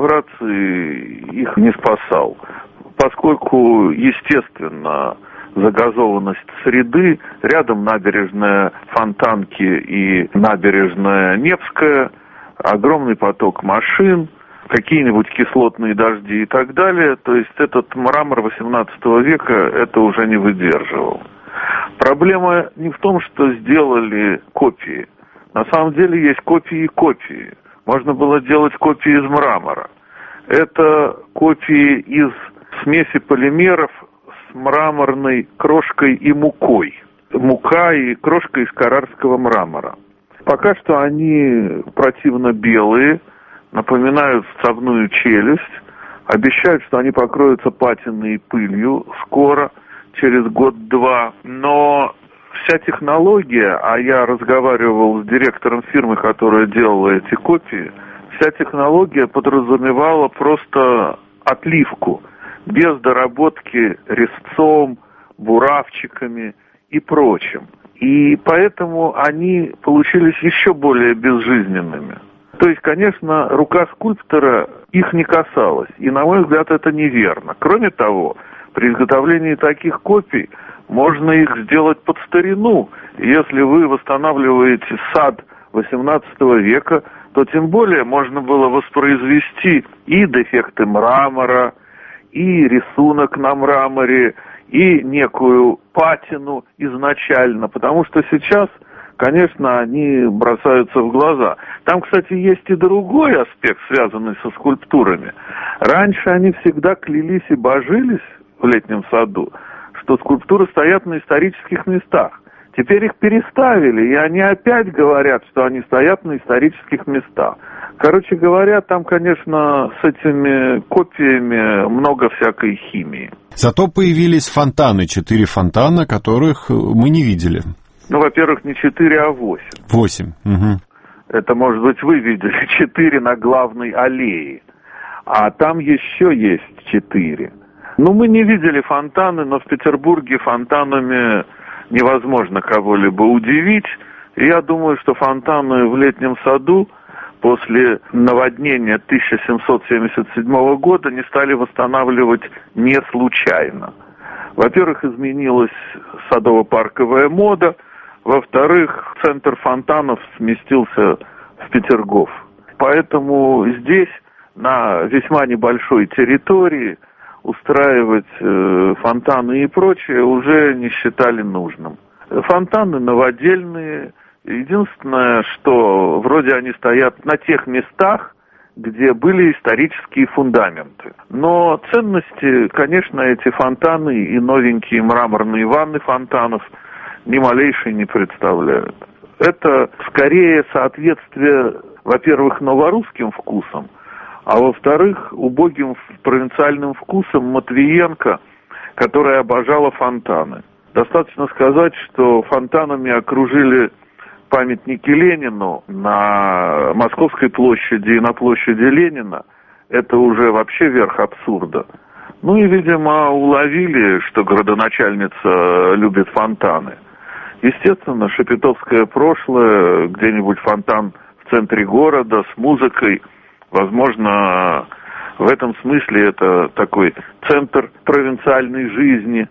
Speaker 19: реставрации их не спасал. Поскольку, естественно, загазованность среды, рядом набережная Фонтанки и набережная Невская, огромный поток машин, какие-нибудь кислотные дожди и так далее. То есть этот мрамор восемнадцатого века это уже не выдерживал. Проблема не в том, что сделали копии. На самом деле есть копии и копии. Можно было делать копии из мрамора. Это копии из смеси полимеров с мраморной крошкой и мукой. Мука и крошка из каррарского мрамора. Пока что они противно белые, напоминают совную челюсть, обещают, что они покроются патиной и пылью скоро, через год-два. Но вся технология, а я разговаривал с директором фирмы, которая делала эти копии, вся технология подразумевала просто отливку, без доработки резцом, буравчиками и прочим. И поэтому они получились еще более безжизненными. То есть, конечно, рука скульптора их не касалась. И, на мой взгляд, это неверно. Кроме того, при изготовлении таких копий можно их сделать под старину. Если вы восстанавливаете сад восемнадцатого века, то тем более можно было воспроизвести и дефекты мрамора, и рисунок на мраморе, и некую патину изначально, потому что сейчас, конечно, они бросаются в глаза. Там, кстати, есть и другой аспект, связанный со скульптурами. Раньше они всегда клялись и божились в летнем саду, что скульптуры стоят на исторических местах. Теперь их переставили, и они опять говорят, что они стоят на исторических местах. Короче говоря, там, конечно, с этими копиями много всякой химии.
Speaker 1: Зато появились фонтаны, четыре фонтана, которых мы не видели.
Speaker 19: Ну, во-первых, не четыре, а восемь.
Speaker 1: Восемь. Угу.
Speaker 19: Это, может быть, вы видели четыре на главной аллее. А там еще есть четыре. Ну, мы не видели фонтаны, но в Петербурге фонтанами невозможно кого-либо удивить. И я думаю, что фонтаны в летнем саду после наводнения тысяча семьсот семьдесят седьмого года не стали восстанавливать не случайно. Во-первых, изменилась садово-парковая мода. Во-вторых, центр фонтанов сместился в Петергоф. Поэтому здесь, на весьма небольшой территории, устраивать э, фонтаны и прочее уже не считали нужным. Фонтаны новодельные. Единственное, что вроде они стоят на тех местах, где были исторические фундаменты. Но ценности, конечно, эти фонтаны и новенькие мраморные ванны фонтанов ни малейшей не представляют. Это скорее соответствие, во-первых, новорусским вкусам, а во-вторых, убогим провинциальным вкусом Матвиенко, которая обожала фонтаны. Достаточно сказать, что фонтанами окружили памятники Ленину на Московской площади и на площади Ленина. Это уже вообще верх абсурда. Ну и, видимо, уловили, что градоначальница любит фонтаны. Естественно, шепетовское прошлое, где-нибудь фонтан в центре города с музыкой. Возможно, в этом смысле это такой центр провинциальной жизни.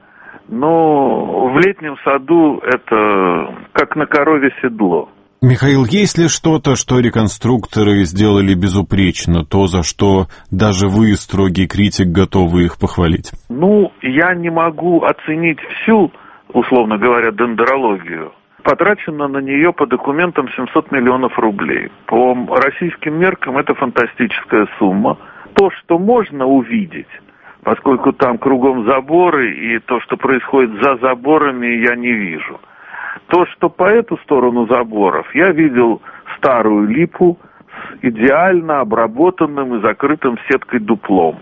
Speaker 19: Но в летнем саду это как на корове седло.
Speaker 1: Михаил, есть ли что-то, что реконструкторы сделали безупречно, то, за что даже вы, строгий критик, готовы их похвалить?
Speaker 19: Ну, я не могу оценить всю, условно говоря, дендрологию. Потрачено на нее по документам семьсот миллионов рублей. По российским меркам это фантастическая сумма. То, что можно увидеть, поскольку там кругом заборы, и то, что происходит за заборами, я не вижу. То, что по эту сторону заборов, я видел старую липу с идеально обработанным и закрытым сеткой дуплом.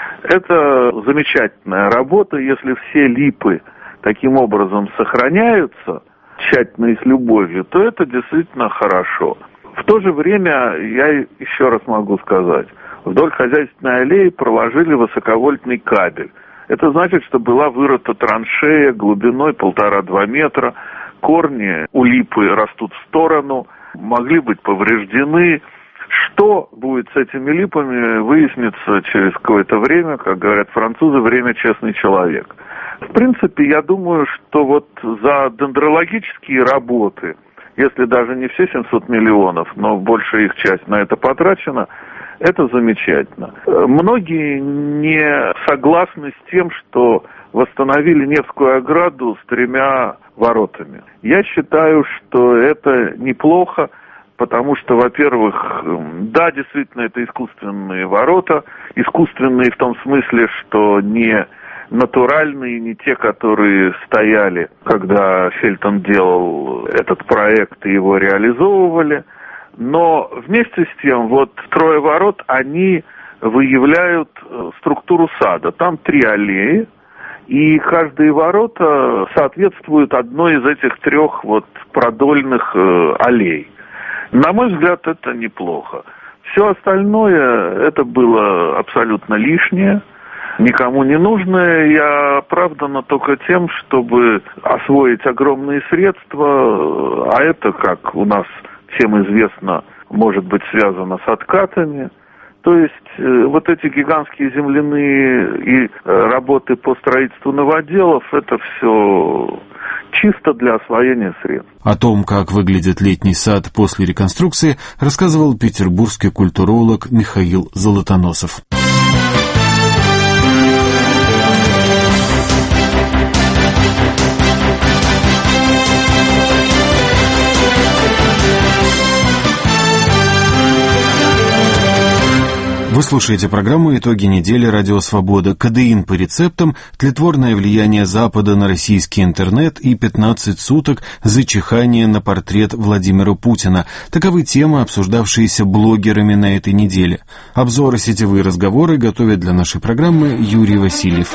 Speaker 19: Это замечательная работа, если все липы таким образом сохраняются тщательно и с любовью, то это действительно хорошо. В то же время, я еще раз могу сказать, вдоль хозяйственной аллеи проложили высоковольтный кабель. Это значит, что была вырыта траншея глубиной полтора-два метра, корни у липы растут в сторону, могли быть повреждены. Что будет с этими липами, выяснится через какое-то время, как говорят французы, время честный человек. В принципе, я думаю, что вот за дендрологические работы, если даже не все семьсот миллионов, но большая их часть на это потрачена, это замечательно. Многие не согласны с тем, что восстановили Невскую ограду с тремя воротами. Я считаю, что это неплохо, потому что, во-первых, да, действительно, это искусственные ворота, искусственные в том смысле, что не натуральные, не те, которые стояли, когда Фельтон делал этот проект и его реализовывали. Но вместе с тем, вот трое ворот, они выявляют структуру сада. Там три аллеи, и каждые ворота соответствуют одной из этих трех вот продольных э, аллей. На мой взгляд, это неплохо. Все остальное, это было абсолютно лишнее, никому не нужное и оправдано только тем, чтобы освоить огромные средства, а это, как у нас всем известно, может быть связано с откатами. То есть э, вот эти гигантские земляные и э, работы по строительству новоделов, это все чисто для освоения средств.
Speaker 1: О том, как выглядит летний сад после реконструкции, рассказывал петербургский культуролог Михаил Золотоносов. Вы слушаете программу «Итоги недели. Радио Свобода». Кодеин по рецептам, тлетворное влияние Запада на российский интернет и пятнадцать суток за чихание на портрет Владимира Путина. Таковы темы, обсуждавшиеся блогерами на этой неделе. Обзоры, сетевые разговоры готовит для нашей программы Юрий Васильев.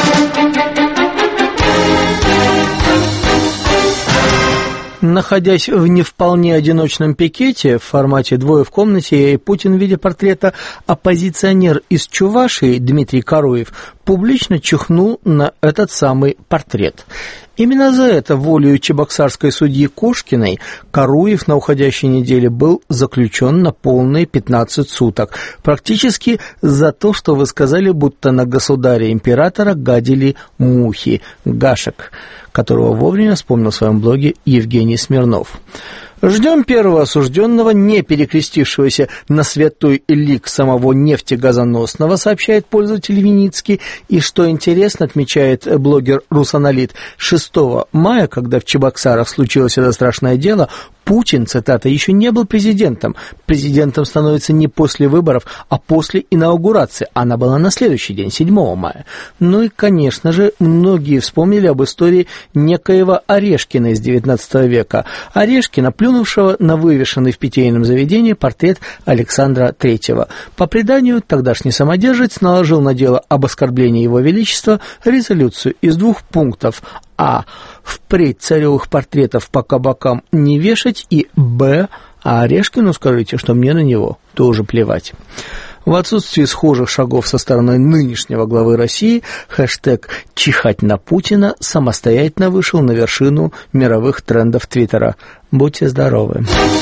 Speaker 20: Находясь в не вполне одиночном пикете в формате «двое в комнате», и Путин в виде портрета оппозиционер из Чувашии Дмитрий Каруев публично чихнул на этот самый портрет. Именно за это волею чебоксарской судьи Кошкиной Каруев на уходящей неделе был заключен на полные пятнадцать суток. Практически за то, что вы сказали, будто на государя-императора гадили мухи. Гашек, которого вовремя вспомнил в своем блоге Евгений Смирнов. Ждем первого осужденного, не перекрестившегося на святой лик самого нефтегазоносного, сообщает пользователь Виницкий. И что интересно, отмечает блогер Русаналит, шестого мая, когда в Чебоксарах случилось это страшное дело, Путин, цитата, еще не был президентом. Президентом становится не после выборов, а после инаугурации. Она была на следующий день, седьмого мая. Ну и, конечно же, многие вспомнили об истории некоего Орешкина из девятнадцатого века. Орешкина, плюнувшего на вывешенный в питейном заведении портрет Александра Третьего. По преданию, тогдашний самодержец наложил на дело об оскорблении его величества резолюцию из двух пунктов. А. Впредь царевых портретов по кабакам не вешать. И Б. А Орешкину скажите, что мне на него тоже плевать. В отсутствии схожих шагов со стороны нынешнего главы России хэштег «чихать на Путина» самостоятельно вышел на вершину мировых трендов Твиттера. Будьте здоровы.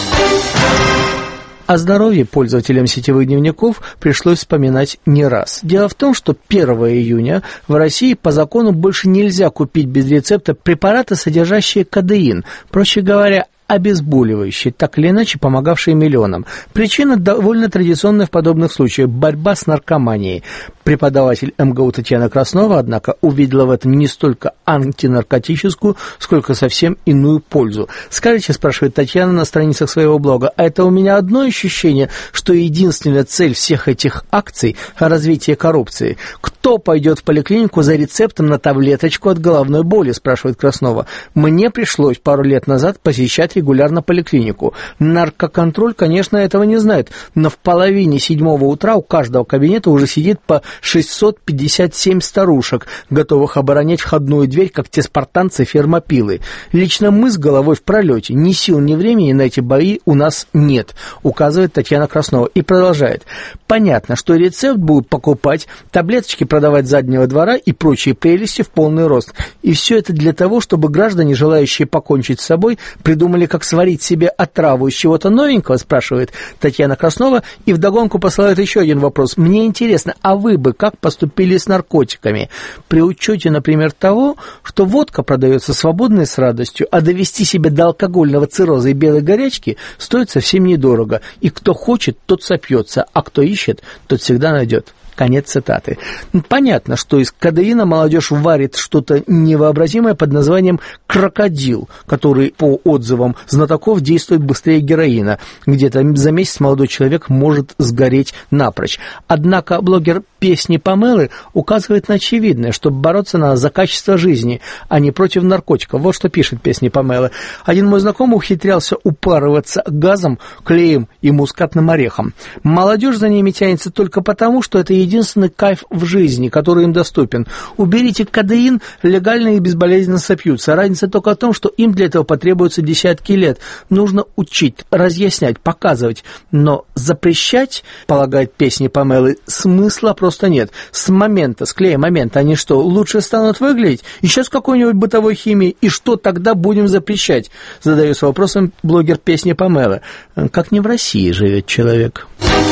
Speaker 20: О здоровье пользователям сетевых дневников пришлось вспоминать не раз. Дело в том, что первого июня в России по закону больше нельзя купить без рецепта препараты, содержащие кодеин, проще говоря, обезболивающие, так или иначе помогавшие миллионам. Причина довольно традиционная в подобных случаях – борьба с наркоманией. Преподаватель эм гэ у Татьяна Краснова, однако, увидела в этом не столько антинаркотическую, сколько совсем иную пользу. Скажите, спрашивает Татьяна на страницах своего блога, а это у меня одно ощущение, что единственная цель всех этих акций – развитие коррупции. Кто пойдет в поликлинику за рецептом на таблеточку от головной боли, спрашивает Краснова. Мне пришлось пару лет назад посещать регулярно поликлинику. Наркоконтроль, конечно, этого не знает, но в половине седьмого утра у каждого кабинета уже сидит по шестьсот пятьдесят семь старушек, готовых оборонять входную дверь, как те спартанцы фермопилы. Лично мы с головой в пролете. Ни сил, ни времени на эти бои у нас нет, указывает Татьяна Краснова. И продолжает. Понятно, что рецепт будут покупать, таблеточки продавать с заднего двора и прочие прелести в полный рост. И все это для того, чтобы граждане, желающие покончить с собой, придумали, как сварить себе отраву из чего-то новенького, спрашивает Татьяна Краснова. И вдогонку посылает еще один вопрос. Мне интересно, а вы бы как поступили с наркотиками? При учете, например, того, что водка продается свободно и с радостью, а довести себя до алкогольного цирроза и белой горячки стоит совсем недорого. И кто хочет, тот сопьется, а кто ищет, тот всегда найдет. Конец цитаты. Понятно, что из кодеина молодежь варит что-то невообразимое под названием крокодил, который, по отзывам знатоков, действует быстрее героина. Где-то за месяц молодой человек может сгореть напрочь. Однако блогер «Песни Памелы» указывает на очевидное, чтобы бороться надо за качество жизни, а не против наркотиков. Вот что пишет «Песни Памелы». Один мой знакомый ухитрялся упарываться газом, клеем и мускатным орехом. Молодежь за ними тянется только потому, что это единственный кайф в жизни, который им доступен. Уберите кодеин, легально и безболезненно сопьются. Разница только в том, что им для этого потребуется десятки лет. Нужно учить, разъяснять, показывать. Но запрещать, полагает «Песни Памелы», смысла просто нет. С момента, с клея момента они что, лучше станут выглядеть? Еще с какой-нибудь бытовой химией? И что тогда будем запрещать? Задается вопросом блогер «Песни Памелы». Как не в России живет человек?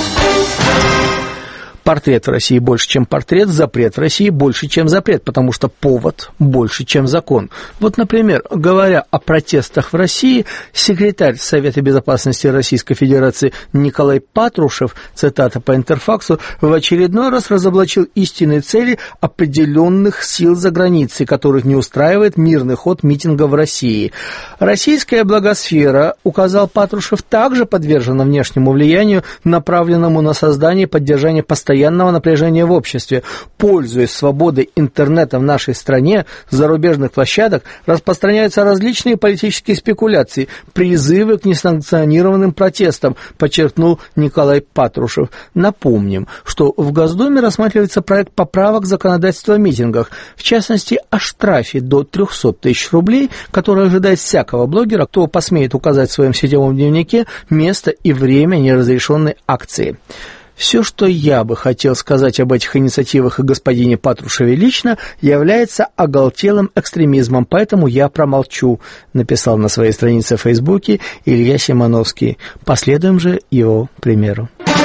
Speaker 20: Портрет в России больше, чем портрет, запрет в России больше, чем запрет, потому что повод больше, чем закон. Вот, например, говоря о протестах в России, секретарь Совета Безопасности Российской Федерации Николай Патрушев, цитата по Интерфаксу, в очередной раз разоблачил истинные цели определенных сил за границей, которых не устраивает мирный ход митинга в России. Российская благосфера, указал Патрушев, также подвержена внешнему влиянию, направленному на создание и поддержание постоянного постоянного напряжения в обществе. Пользуясь свободой интернета в нашей стране, с зарубежных площадок распространяются различные политические спекуляции, призывы к несанкционированным протестам, подчеркнул Николай Патрушев. Напомним, что в Госдуме рассматривается проект поправок законодательства о митингах, в частности, о штрафе до трехсот тысяч рублей, который ожидает всякого блогера, кто посмеет указать в своем сетевом дневнике место и время неразрешенной акции. Все, что я бы хотел сказать об этих инициативах и господине Патрушеве лично, является оголтелым экстремизмом, поэтому я промолчу, написал на своей странице в Фейсбуке Илья Симоновский. Последуем же его примеру.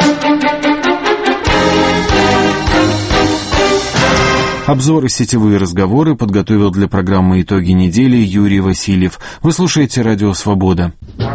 Speaker 1: Обзоры сетевые разговоры подготовил для программы «Итоги недели» Юрий Васильев. Вы слушаете «Радио Свобода».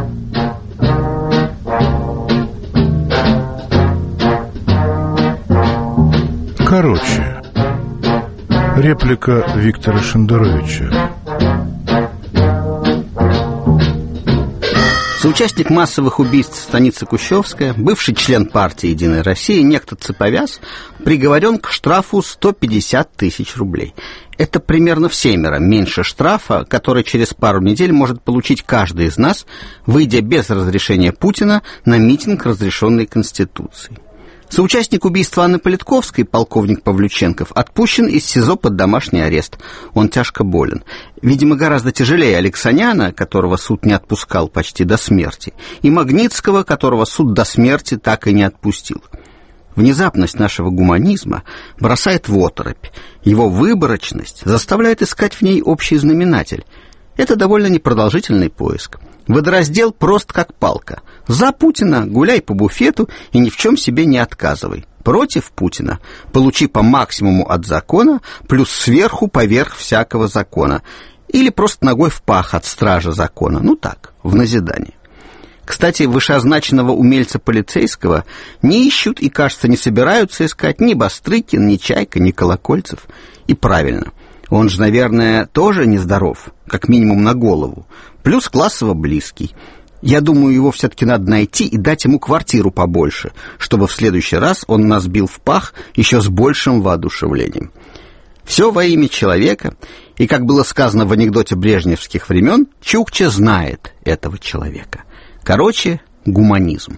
Speaker 21: Короче. Реплика Виктора Шендеровича.
Speaker 2: Соучастник массовых убийств станицы Кущевская, бывший член партии «Единая Россия», некто Цеповяз, приговорен к штрафу сто пятьдесят тысяч рублей. Это примерно в семеро меньше штрафа, который через пару недель может получить каждый из нас, выйдя без разрешения Путина на митинг, разрешенный Конституцией. Соучастник убийства Анны Политковской, полковник Павлюченков, отпущен из СИЗО под домашний арест. Он тяжко болен. Видимо, гораздо тяжелее Алексаняна, которого суд не отпускал почти до смерти, и Магнитского, которого суд до смерти так и не отпустил. Внезапность нашего гуманизма бросает в оторопь. Его выборочность заставляет искать в ней общий знаменатель. Это довольно непродолжительный поиск. Водораздел прост как палка. За Путина гуляй по буфету и ни в чем себе не отказывай. Против Путина получи по максимуму от закона, плюс сверху поверх всякого закона. Или просто ногой в пах от стража закона. Ну так, в назидание. Кстати, вышеозначенного умельца полицейского не ищут и, кажется, не собираются искать ни Бастрыкин, ни Чайка, ни Колокольцев. И правильно. Он же, наверное, тоже нездоров, как минимум на голову. Плюс классово близкий. Я думаю, его все-таки надо найти и дать ему квартиру побольше, чтобы в следующий раз он нас бил в пах еще с большим воодушевлением. Все во имя человека, и, как было сказано в анекдоте брежневских времен, Чукча знает этого человека. Короче, гуманизм.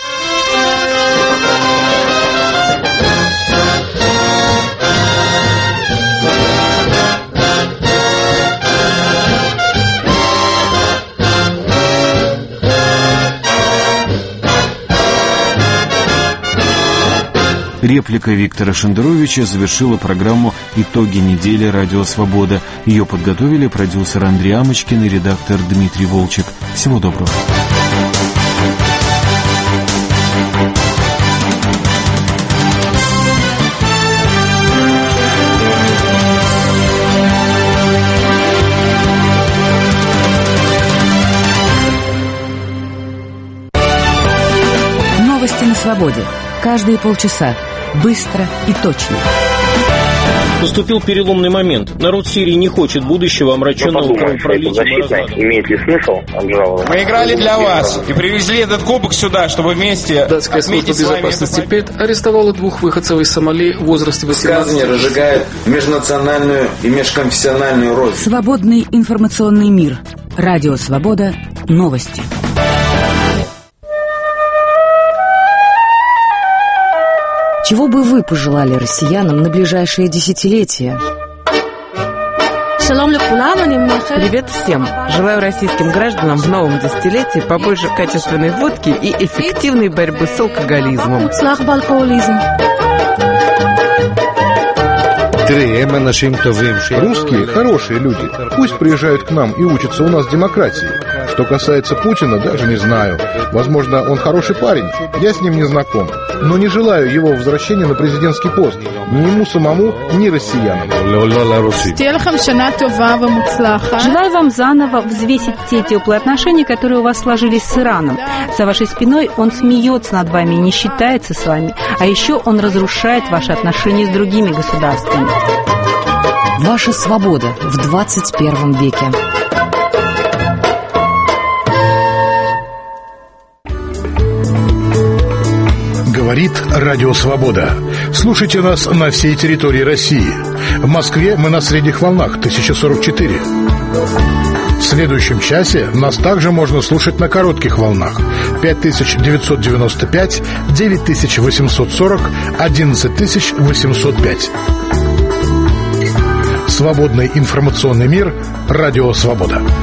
Speaker 1: Реплика Виктора Шендеровича завершила программу «Итоги недели. Радио Свобода». Ее подготовили продюсер Андрей Амочкин и редактор Дмитрий Волчек. Всего доброго.
Speaker 3: Новости на свободе. Каждые полчаса. Быстро и точно.
Speaker 22: Наступил переломный момент. Народ Сирии не хочет будущего, омраченного кровопролитием.
Speaker 23: Имеет ли смысл обжаловать?
Speaker 24: Мы играли для вас и привезли этот кубок сюда, чтобы вместе
Speaker 16: Датская служба безопасности ПЕТ арестовала двух выходцев из Сомали в возрасте восемнадцати лет.
Speaker 25: Высказывание разжигает межнациональную и межконфессиональную рознь.
Speaker 3: Свободный информационный мир. Радио Свобода. Новости. Чего бы вы пожелали россиянам на ближайшие десятилетия?
Speaker 26: Привет всем! Желаю российским гражданам в новом десятилетии побольше качественной водки и эффективной борьбы с алкоголизмом.
Speaker 21: Русские хорошие люди. Пусть приезжают к нам и учатся у нас демократии. Что касается Путина, даже не знаю. Возможно, он хороший парень. Я с ним не знаком. Но не желаю его возвращения на президентский пост. Ни ему самому, ни россиянам.
Speaker 27: Желаю вам заново взвесить те теплые отношения, которые у вас сложились с Ираном. За вашей спиной он смеется над вами и не считается с вами. А еще он разрушает ваши отношения с другими государствами.
Speaker 3: Ваша свобода в двадцать первом веке.
Speaker 21: Говорит Радио Свобода. Слушайте нас на всей территории России. В Москве мы на средних волнах тысяча сорок четыре. В следующем часе нас также можно слушать на коротких волнах пять тысяч девятьсот девяносто пять, девять тысяч восемьсот сорок, одиннадцать тысяч восемьсот пять. Свободный информационный мир. Радио Свобода.